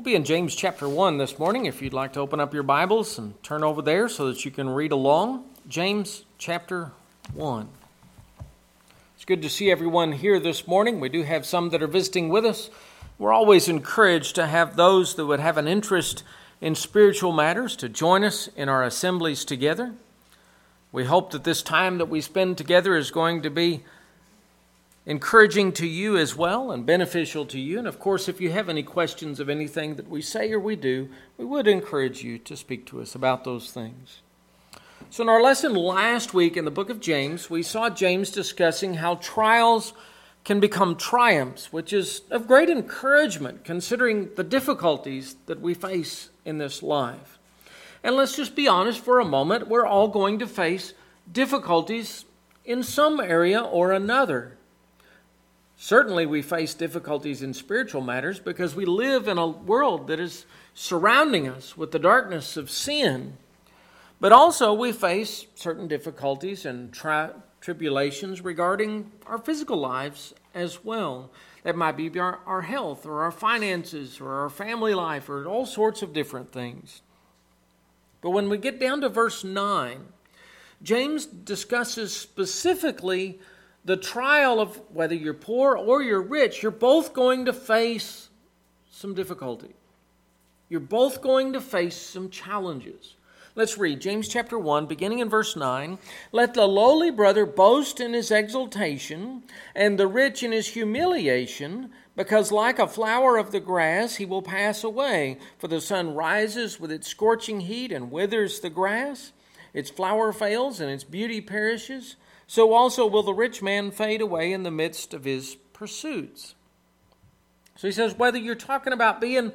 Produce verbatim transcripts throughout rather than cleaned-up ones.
be in James chapter one this morning. If you'd like to open up your Bibles and turn over there so that you can read along. James chapter one. It's good to see everyone here this morning. We do have some that are visiting with us. We're always encouraged to have those that would have an interest in spiritual matters to join us in our assemblies together. We hope that this time that we spend together is going to be encouraging to you as well and beneficial to you. And of course, if you have any questions of anything that we say or we do, we would encourage you to speak to us about those things. So in our lesson last week in the book of James, we saw James discussing how trials can become triumphs, which is of great encouragement considering the difficulties that we face in this life. And let's just be honest for a moment, we're all going to face difficulties in some area or another. Certainly we face difficulties in spiritual matters because we live in a world that is surrounding us with the darkness of sin. But also we face certain difficulties and tri- tribulations regarding our physical lives as well. That might be our, our health or our finances or our family life or all sorts of different things. But when we get down to verse nine, James discusses specifically the trial of whether you're poor or you're rich. You're both going to face some difficulty. You're both going to face some challenges. Let's read James chapter one, beginning in verse nine. Let the lowly brother boast in his exaltation, and the rich in his humiliation, because like a flower of the grass he will pass away. For the sun rises with its scorching heat and withers the grass. Its flower fails and its beauty perishes. So also will the rich man fade away in the midst of his pursuits. So he says, whether you're talking about being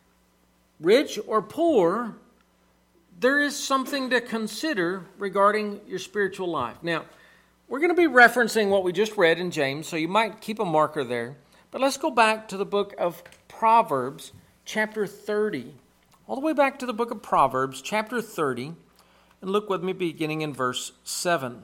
rich or poor, there is something to consider regarding your spiritual life. Now, we're going to be referencing what we just read in James, so you might keep a marker there. But let's go back to the book of Proverbs, chapter thirty. All the way back to the book of Proverbs, chapter thirty, and look with me beginning in verse seven.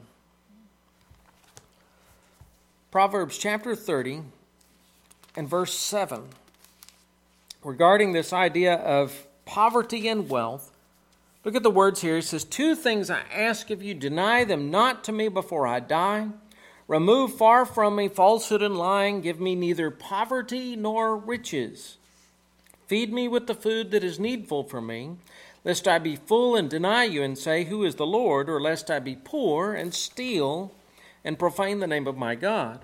Proverbs chapter thirty and verse seven, regarding this idea of poverty and wealth. Look at the words here. It says, two things I ask of you, deny them not to me before I die. Remove far from me falsehood and lying. Give me neither poverty nor riches. Feed me with the food that is needful for me, lest I be full and deny you and say, who is the Lord? Or lest I be poor and steal and profane the name of my God.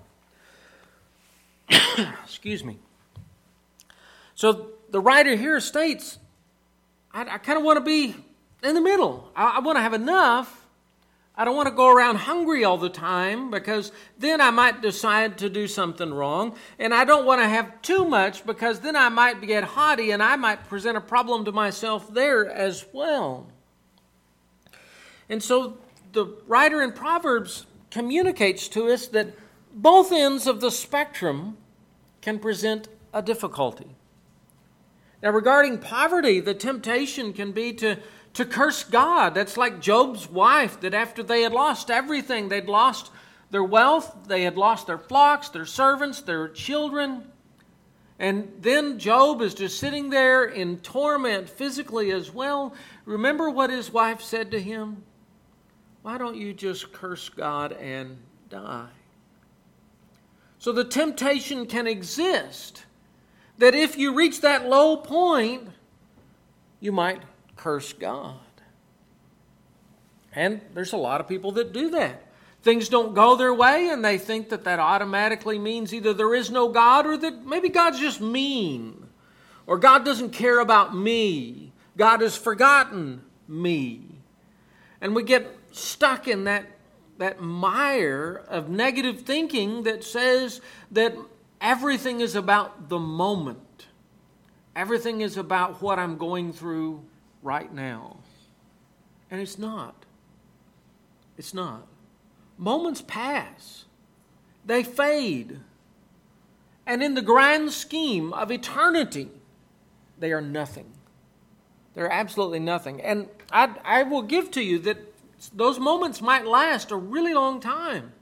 Excuse me. So the writer here states, I, I kind of want to be in the middle. I, I want to have enough. I don't want to go around hungry all the time because then I might decide to do something wrong. And I don't want to have too much because then I might get haughty and I might present a problem to myself there as well. And so the writer in Proverbs communicates to us that both ends of the spectrum can present a difficulty. Now, regarding poverty, the temptation can be to, to curse God. That's like Job's wife, that after they had lost everything, they'd lost their wealth, they had lost their flocks, their servants, their children. And then Job is just sitting there in torment physically as well. Remember what his wife said to him? Why don't you just curse God and die? So the temptation can exist that if you reach that low point, you might curse God. And there's a lot of people that do that. Things don't go their way and they think that that automatically means either there is no God or that maybe God's just mean. Or God doesn't care about me. God has forgotten me. And we get stuck in that that mire of negative thinking that says that everything is about the moment. Everything is about what I'm going through right now. And it's not. It's not. Moments pass. They fade. And in the grand scheme of eternity, they are nothing. They're absolutely nothing. And I, I will give to you that those moments might last a really long time.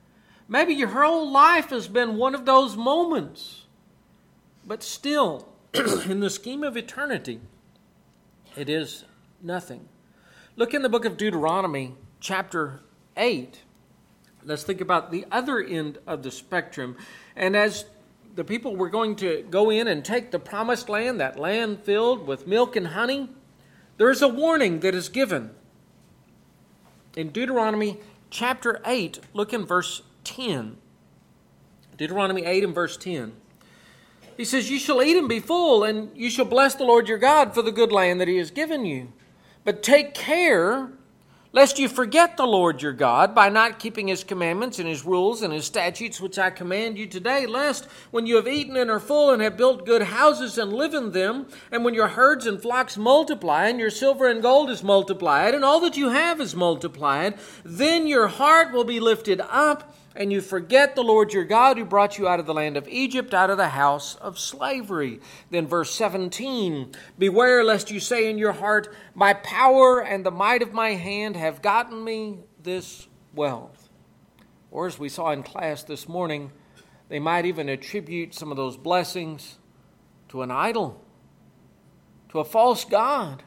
Maybe your whole life has been one of those moments. But still, in the scheme of eternity, it is nothing. Look in the book of Deuteronomy, chapter eight. Let's think about the other end of the spectrum. And as the people were going to go in and take the promised land, that land filled with milk and honey, there is a warning that is given. In Deuteronomy chapter eight, look in verse ten. Deuteronomy eight and verse ten. He says, "You shall eat and be full, and you shall bless the Lord your God for the good land that he has given you. But take care lest you forget the Lord your God by not keeping his commandments and his rules and his statutes which I command you today, lest when you have eaten and are full and have built good houses and live in them, and when your herds and flocks multiply, and your silver and gold is multiplied, and all that you have is multiplied, then your heart will be lifted up, and you forget the Lord your God who brought you out of the land of Egypt, out of the house of slavery." Then verse seventeen, "Beware lest you say in your heart, my power and the might of my hand have gotten me this wealth." Or as we saw in class this morning, they might even attribute some of those blessings to an idol, to a false god.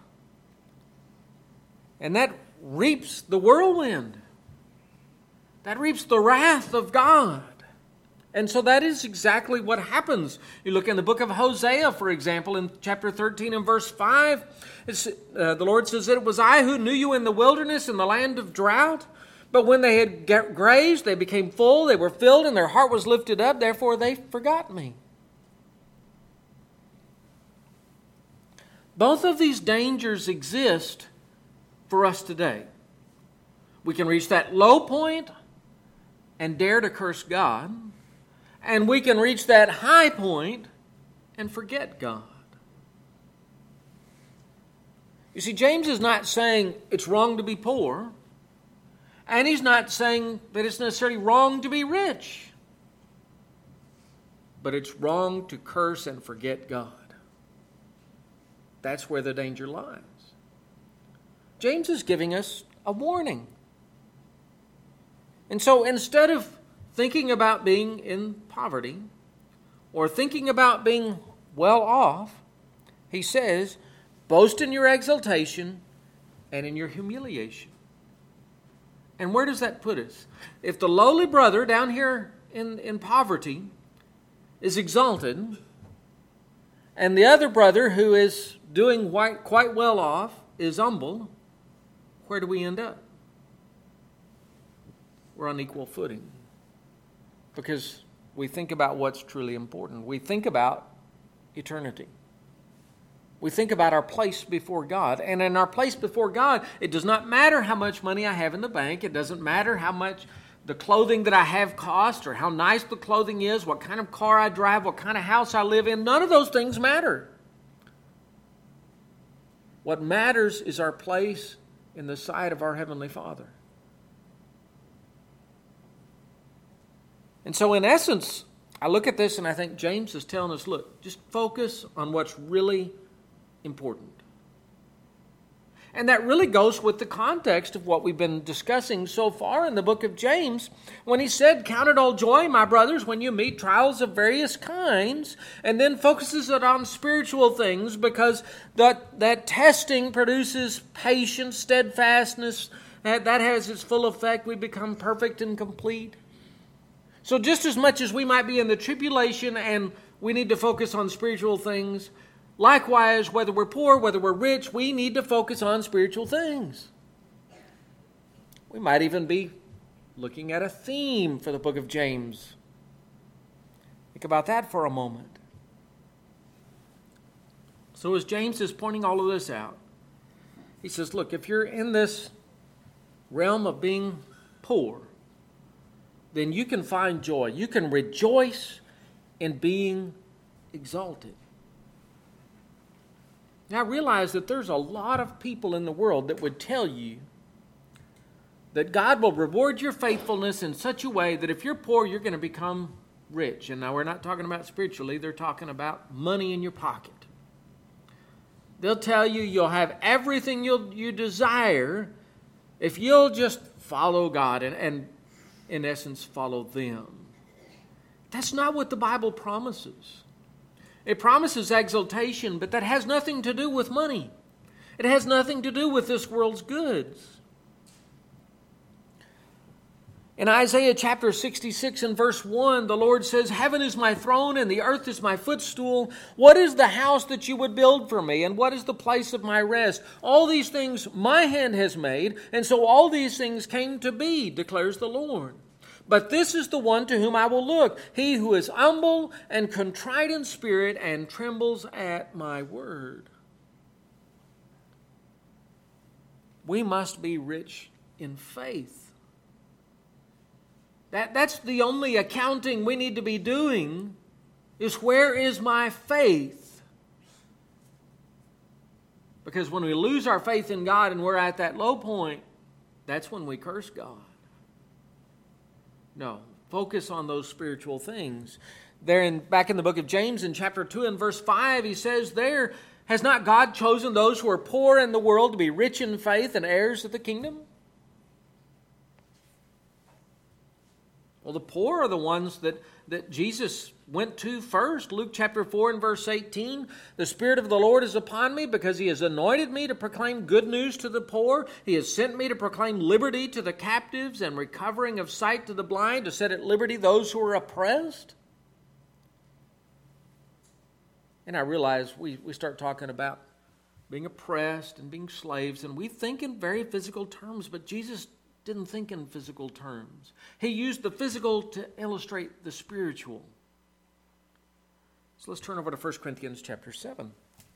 And that reaps the whirlwind. That reaps the wrath of God. And so that is exactly what happens. You look in the book of Hosea, for example, in chapter thirteen and verse five, it's, uh, the Lord says that it was I who knew you in the wilderness in the land of drought. But when they had grazed, they became full, they were filled, and their heart was lifted up. Therefore they forgot me. Both of these dangers exist for us today. We can reach that low point and dare to curse God, and we can reach that high point and forget God. You see, James is not saying it's wrong to be poor, and he's not saying that it's necessarily wrong to be rich, but it's wrong to curse and forget God. That's where the danger lies. James is giving us a warning. And so instead of thinking about being in poverty or thinking about being well off, he says, boast in your exaltation and in your humiliation. And where does that put us? If the lowly brother down here in, in poverty is exalted, and the other brother who is doing quite, quite well off is humbled, where do we end up? We're on equal footing because we think about what's truly important. We think about eternity. We think about our place before God. And in our place before God, it does not matter how much money I have in the bank. It doesn't matter how much the clothing that I have cost or how nice the clothing is, what kind of car I drive, what kind of house I live in. None of those things matter. What matters is our place in the sight of our Heavenly Father. And so in essence, I look at this and I think James is telling us, look, just focus on what's really important. And that really goes with the context of what we've been discussing so far in the book of James, when he said, "Count it all joy, my brothers, when you meet trials of various kinds," and then focuses it on spiritual things because that, that testing produces patience, steadfastness. That, that has its full effect. We become perfect and complete. So just as much as we might be in the tribulation and we need to focus on spiritual things, likewise, whether we're poor, whether we're rich, we need to focus on spiritual things. We might even be looking at a theme for the book of James. Think about that for a moment. So as James is pointing all of this out, he says, look, if you're in this realm of being poor, then you can find joy. You can rejoice in being exalted. Now realize that there's a lot of people in the world that would tell you that God will reward your faithfulness in such a way that if you're poor, you're going to become rich. And now we're not talking about spiritually, they're talking about money in your pocket. They'll tell you you'll have everything you'll, you desire if you'll just follow God and, and in essence follow them. That's not what the Bible promises. It promises exaltation, but that has nothing to do with money. It has nothing to do with this world's goods. In Isaiah chapter sixty-six and verse one, the Lord says, "Heaven is my throne and the earth is my footstool. What is the house that you would build for me? And what is the place of my rest? All these things my hand has made, and so all these things came to be, declares the Lord. But this is the one to whom I will look, he who is humble and contrite in spirit and trembles at my word." We must be rich in faith. That, that's the only accounting we need to be doing, is where is my faith? Because when we lose our faith in God and we're at that low point, that's when we curse God. No, focus on those spiritual things. There in back in the book of James in chapter two and verse five, he says there, "Has not God chosen those who are poor in the world to be rich in faith and heirs of the kingdom?" Well, the poor are the ones that, that Jesus went to first. Luke chapter four and verse eighteen, "The Spirit of the Lord is upon me because He has anointed me to proclaim good news to the poor. He has sent me to proclaim liberty to the captives and recovering of sight to the blind, to set at liberty those who are oppressed." And I realize we, we start talking about being oppressed and being slaves, and we think in very physical terms, but Jesus didn't think in physical terms. He used the physical to illustrate the spiritual. So let's turn over to First Corinthians chapter seven.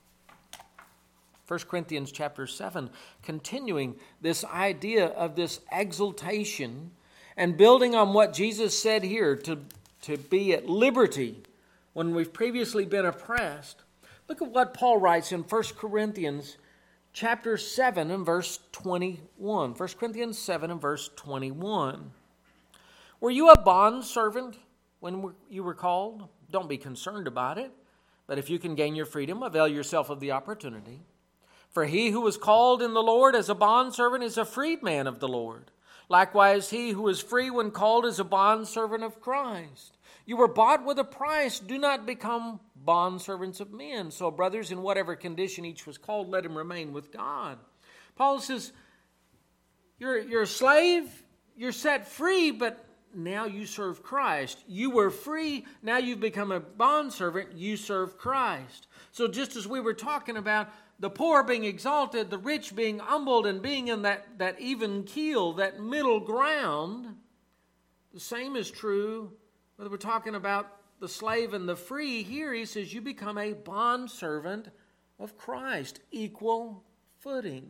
First Corinthians chapter seven, continuing this idea of this exaltation and building on what Jesus said here, to, to be at liberty when we've previously been oppressed. Look at what Paul writes in First Corinthians chapter seven and verse twenty-one. First Corinthians seven and verse twenty-one. "Were you a bondservant when you were called? Don't be concerned about it. But if you can gain your freedom, avail yourself of the opportunity. For he who was called in the Lord as a bondservant is a freedman of the Lord. Likewise, he who is free when called is a bondservant of Christ. You were bought with a price. Do not become bondservants of men. So, brothers, in whatever condition each was called, let him remain with God." Paul says, you're, you're a slave, you're set free, but now you serve Christ. You were free, now you've become a bondservant, you serve Christ. So just as we were talking about the poor being exalted, the rich being humbled, and being in that, that even keel, that middle ground, the same is true whether we're talking about the slave and the free. Here he says you become a bondservant of Christ, equal footing.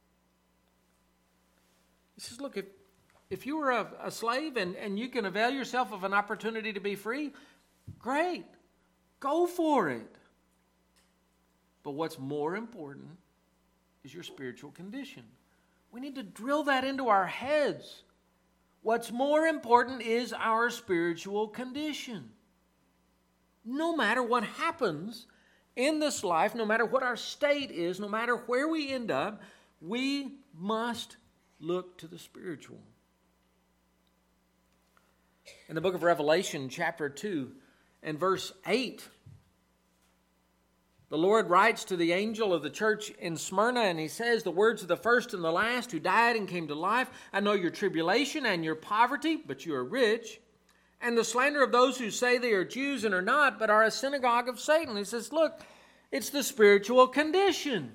He says, look, if, if you were a, a slave and, and you can avail yourself of an opportunity to be free, great, go for it. But what's more important is your spiritual condition. We need to drill that into our heads. What's more important is our spiritual condition. No matter what happens in this life, no matter what our state is, no matter where we end up, we must look to the spiritual. In the book of Revelation, chapter two and verse eight, the Lord writes to the angel of the church in Smyrna, and he says, "The words of the first and the last who died and came to life. I know your tribulation and your poverty, but you are rich. And the slander of those who say they are Jews and are not, but are a synagogue of Satan." He says, look, it's the spiritual condition.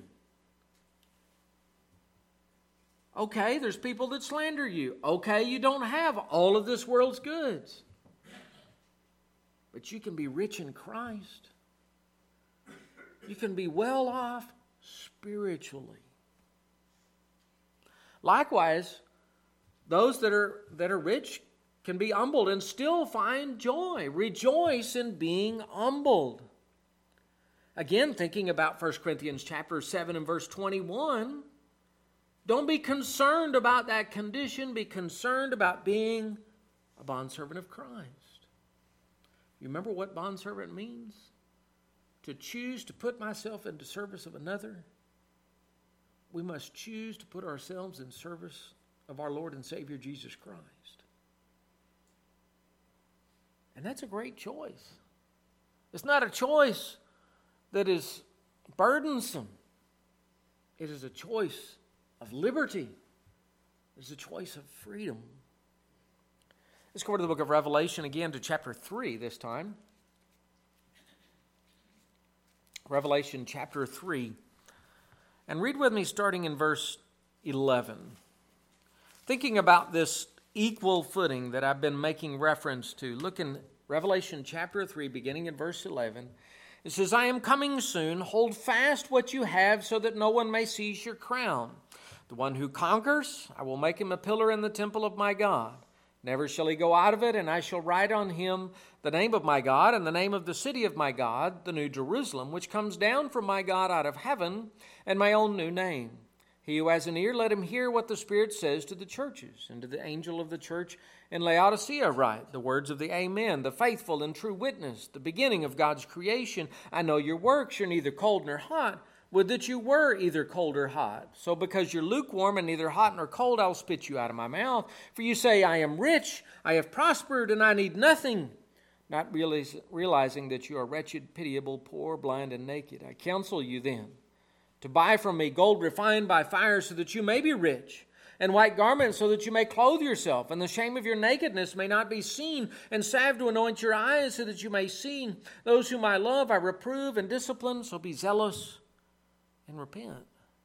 Okay, there's people that slander you. Okay, you don't have all of this world's goods. But you can be rich in Christ. You can be well off spiritually. Likewise, those that are that are rich can be humbled and still find joy. Rejoice in being humbled. Again, thinking about First Corinthians chapter seven and verse twenty-one, don't be concerned about that condition. Be concerned about being a bondservant of Christ. You remember what bondservant means? To choose to put myself into service of another. We must choose to put ourselves in service of our Lord and Savior Jesus Christ. And that's a great choice. It's not a choice that is burdensome. It is a choice of liberty. It is a choice of freedom. Let's go over to the book of Revelation again, to chapter three this time. Revelation chapter three. And read with me starting in verse eleven. Thinking about this equal footing that I've been making reference to, look in Revelation chapter three, beginning in verse eleven. It says, I am coming soon. Hold fast what you have so that no one may seize your crown. The one who conquers, I will make him a pillar in the temple of my God. Never shall he go out of it, and I shall write on him the name of my God and the name of the city of my God, the New Jerusalem, which comes down from my God out of heaven, and my own new name. He who has an ear, let him hear what the Spirit says to the churches. And to the angel of the church in Laodicea write the words of the Amen, the faithful and true witness, the beginning of God's creation. I know your works, you're neither cold nor hot. Would that you were either cold or hot. So because you're lukewarm and neither hot nor cold, I'll spit you out of my mouth. For you say, I am rich, I have prospered, and I need nothing, not realize, realizing that you are wretched, pitiable, poor, blind, and naked. I counsel you then to buy from me gold refined by fire so that you may be rich, and white garments so that you may clothe yourself, and the shame of your nakedness may not be seen, and salve to anoint your eyes so that you may see. Those whom I love I reprove and discipline, so be zealous and repent.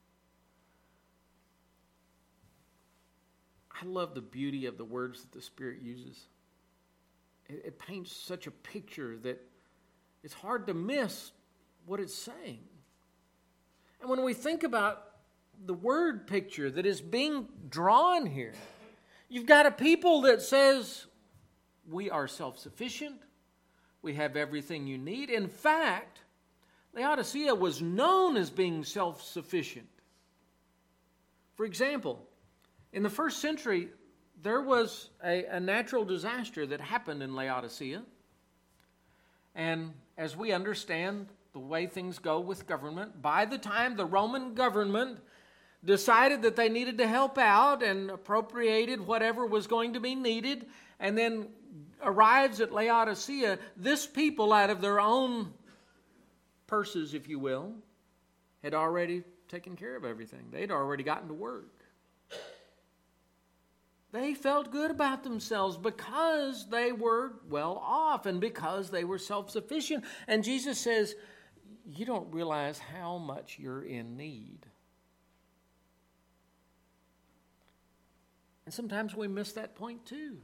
I love the beauty of the words that the Spirit uses. It, it paints such a picture that it's hard to miss what it's saying. And when we think about the word picture that is being drawn here, you've got a people that says, we are self-sufficient. We have everything you need. In fact, Laodicea was known as being self-sufficient. For example, in the first century, there was a, a natural disaster that happened in Laodicea. And as we understand the way things go with government, by the time the Roman government decided that they needed to help out and appropriated whatever was going to be needed, and then arrives at Laodicea, this people, out of their own purses, if you will, had already taken care of everything. They'd already gotten to work. They felt good about themselves because they were well off and because they were self-sufficient. And Jesus says, you don't realize how much you're in need. And sometimes we miss that point too.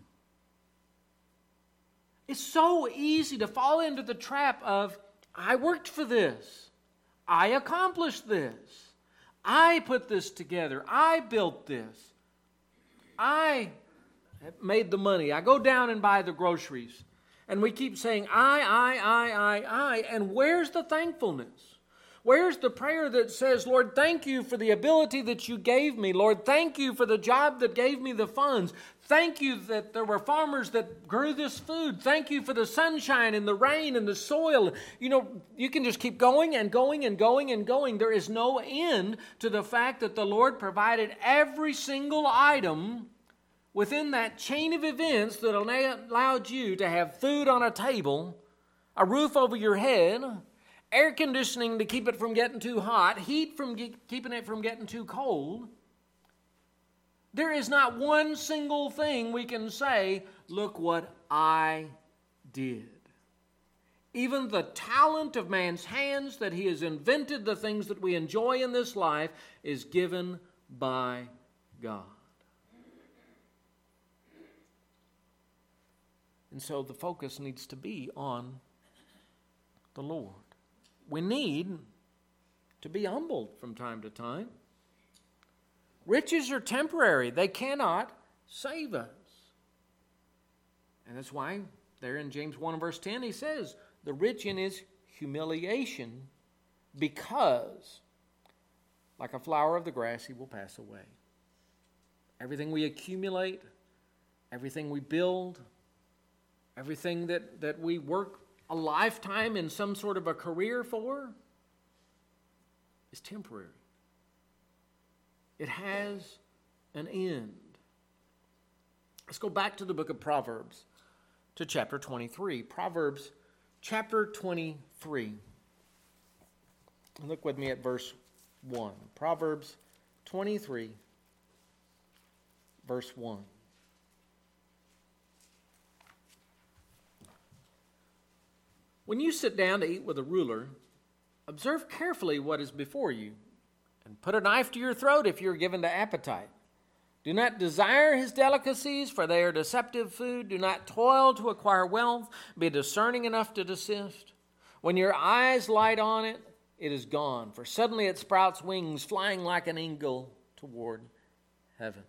It's so easy to fall into the trap of, I worked for this. I accomplished this. I put this together. I built this. I made the money. I go down and buy the groceries. And we keep saying, I, I, I, I, I. And where's the thankfulness? Where's the prayer that says, Lord, thank you for the ability that you gave me. Lord, thank you for the job that gave me the funds. Thank you that there were farmers that grew this food. Thank you for the sunshine and the rain and the soil. You know, you can just keep going and going and going and going. There is no end to the fact that the Lord provided every single item within that chain of events that allowed you to have food on a table, a roof over your head, air conditioning to keep it from getting too hot, heat from ge- keeping it from getting too cold. There is not one single thing we can say, look what I did. Even the talent of man's hands that he has invented, the things that we enjoy in this life, is given by God. And so the focus needs to be on the Lord. We need to be humbled from time to time. Riches are temporary. They cannot save us. And that's why there in James one and verse ten he says, the rich in his humiliation, because like a flower of the grass he will pass away. Everything we accumulate, everything we build, everything that, that we work a lifetime in some sort of a career for is temporary. It has an end. Let's go back to the book of Proverbs, to chapter twenty-three. Proverbs chapter twenty-three. Look with me at verse one. Proverbs twenty-three, verse one. When you sit down to eat with a ruler, observe carefully what is before you, and put a knife to your throat if you are given to appetite. Do not desire his delicacies, for they are deceptive food. Do not toil to acquire wealth. Be discerning enough to desist. When your eyes light on it, it is gone, for suddenly it sprouts wings, flying like an eagle toward heaven.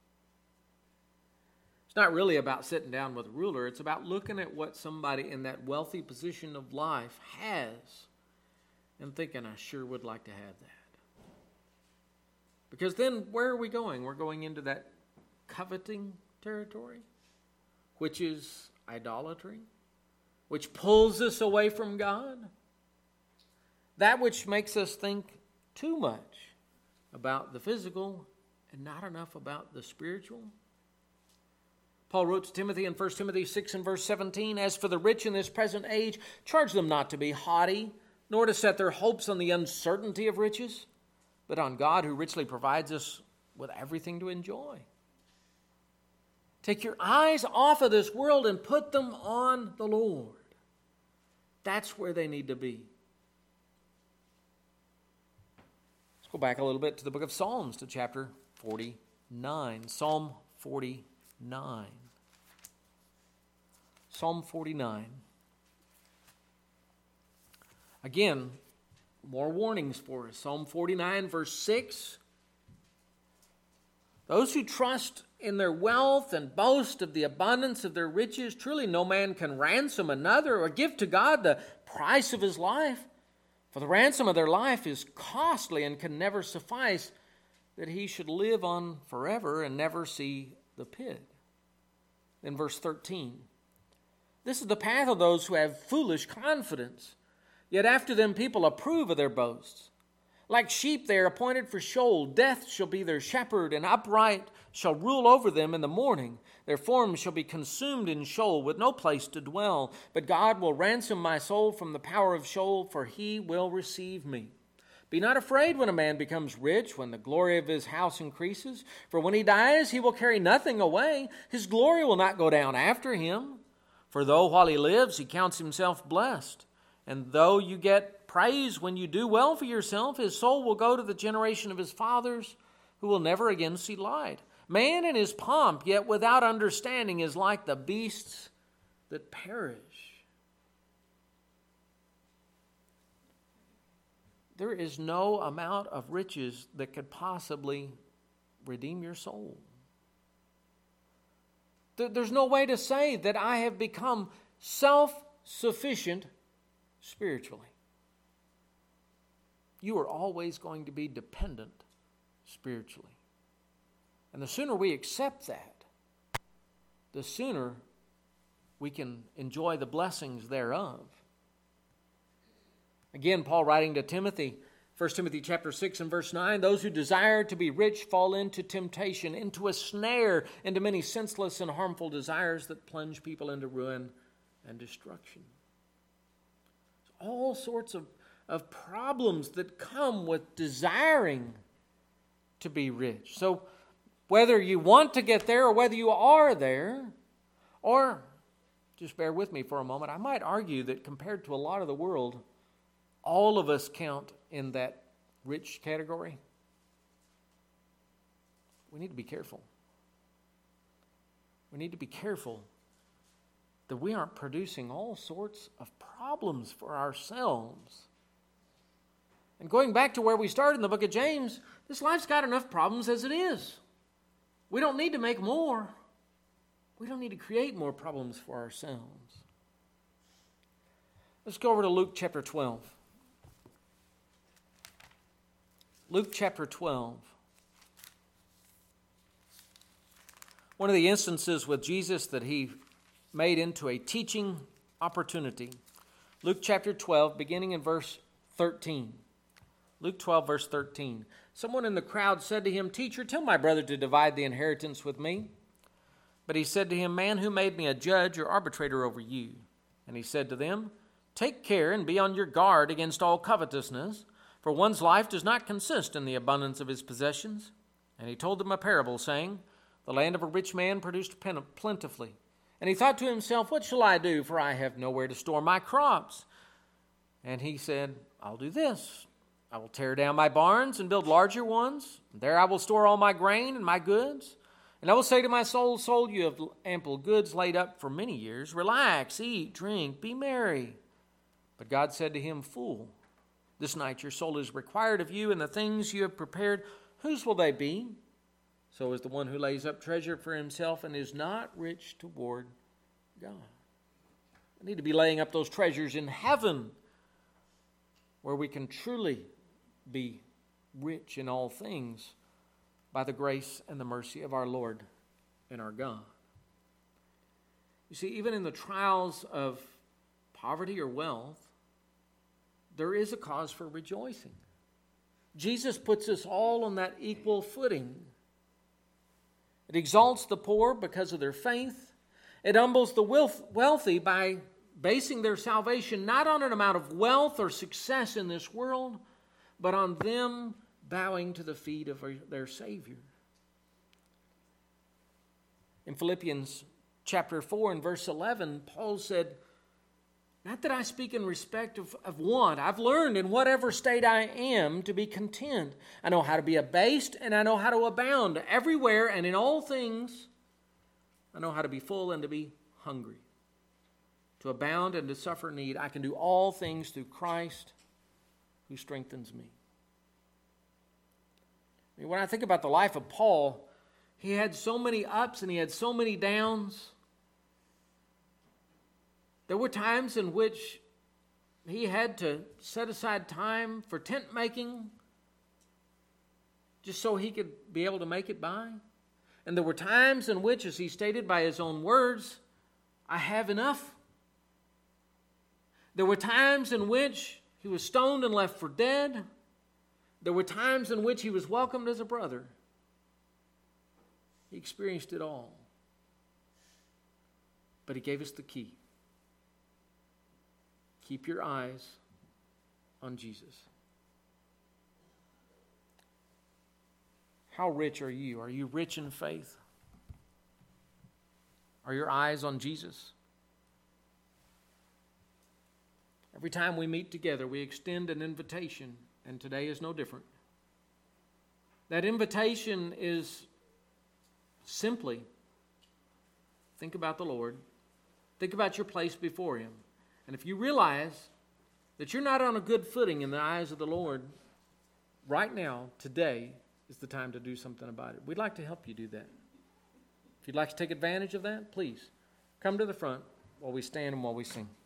It's not really about sitting down with a ruler. It's about looking at what somebody in that wealthy position of life has and thinking, I sure would like to have that. Because then where are we going? We're going into that coveting territory, which is idolatry, which pulls us away from God. That which makes us think too much about the physical and not enough about the spiritual. Paul wrote to Timothy in First Timothy six and verse seventeen, As for the rich in this present age, charge them not to be haughty, nor to set their hopes on the uncertainty of riches, but on God who richly provides us with everything to enjoy. Take your eyes off of this world and put them on the Lord. That's where they need to be. Let's go back a little bit to the book of Psalms, to chapter forty-nine. Psalm forty-nine. Psalm forty-nine. Again, more warnings for us. Psalm forty-nine, verse six. Those who trust in their wealth and boast of the abundance of their riches, truly no man can ransom another or give to God the price of his life. For the ransom of their life is costly and can never suffice, that he should live on forever and never see the pit. Then verse thirteen. This is the path of those who have foolish confidence. Yet after them people approve of their boasts. Like sheep they are appointed for Sheol. Death shall be their shepherd, and upright shall rule over them in the morning. Their forms shall be consumed in Sheol, with no place to dwell. But God will ransom my soul from the power of Sheol, for he will receive me. Be not afraid when a man becomes rich, when the glory of his house increases. For when he dies, he will carry nothing away. His glory will not go down after him. For though while he lives, he counts himself blessed, and though you get praise when you do well for yourself, his soul will go to the generation of his fathers, who will never again see light. Man in his pomp, yet without understanding, is like the beasts that perish. There is no amount of riches that could possibly redeem your soul. There's no way to say that I have become self-sufficient spiritually. You are always going to be dependent spiritually. And the sooner we accept that, the sooner we can enjoy the blessings thereof. Again, Paul writing to Timothy, First Timothy chapter six and verse nine, those who desire to be rich fall into temptation, into a snare, into many senseless and harmful desires that plunge people into ruin and destruction. All sorts of, of problems that come with desiring to be rich. So whether you want to get there or whether you are there, or just bear with me for a moment, I might argue that compared to a lot of the world, all of us count in that rich category. We need to be careful. We need to be careful that we aren't producing all sorts of problems for ourselves. And going back to where we started in the book of James, this life's got enough problems as it is. We don't need to make more. We don't need to create more problems for ourselves. Let's go over to Luke chapter twelve. Luke chapter twelve. One of the instances with Jesus that he made into a teaching opportunity. Luke chapter twelve, beginning in verse thirteen. Luke twelve, verse thirteen. Someone in the crowd said to him, Teacher, tell my brother to divide the inheritance with me. But he said to him, Man, who made me a judge or arbitrator over you? And he said to them, Take care and be on your guard against all covetousness, For one's life does not consist in the abundance of his possessions. And he told them a parable, saying, The land of a rich man produced plentifully. And he thought to himself, What shall I do? For I have nowhere to store my crops. And he said, I'll do this. I will tear down my barns and build larger ones. There I will store all my grain and my goods. And I will say to my soul, Soul, you have ample goods laid up for many years. Relax, eat, drink, be merry. But God said to him, Fool, this night your soul is required of you, and the things you have prepared, whose will they be? So is the one who lays up treasure for himself and is not rich toward God. We need to be laying up those treasures in heaven, where we can truly be rich in all things by the grace and the mercy of our Lord and our God. You see, even in the trials of poverty or wealth, there is a cause for rejoicing. Jesus puts us all on that equal footing. It exalts the poor because of their faith. It humbles the wealthy by basing their salvation not on an amount of wealth or success in this world, but on them bowing to the feet of their Savior. In Philippians chapter four and verse eleven, Paul said, Not that I speak in respect of, of want. I've learned in whatever state I am to be content. I know how to be abased and I know how to abound everywhere and in all things. I know how to be full and to be hungry. To abound and to suffer need. I can do all things through Christ who strengthens me. I mean, when I think about the life of Paul, he had so many ups and he had so many downs. There were times in which he had to set aside time for tent making just so he could be able to make it by. And there were times in which, as he stated by his own words, I have enough. There were times in which he was stoned and left for dead. There were times in which he was welcomed as a brother. He experienced it all. But he gave us the key. Keep your eyes on Jesus. How rich are you? Are you rich in faith? Are your eyes on Jesus? Every time we meet together, we extend an invitation, and today is no different. That invitation is simply think about the Lord. Think about your place before Him. And if you realize that you're not on a good footing in the eyes of the Lord, right now, today, is the time to do something about it. We'd like to help you do that. If you'd like to take advantage of that, please come to the front while we stand and while we sing.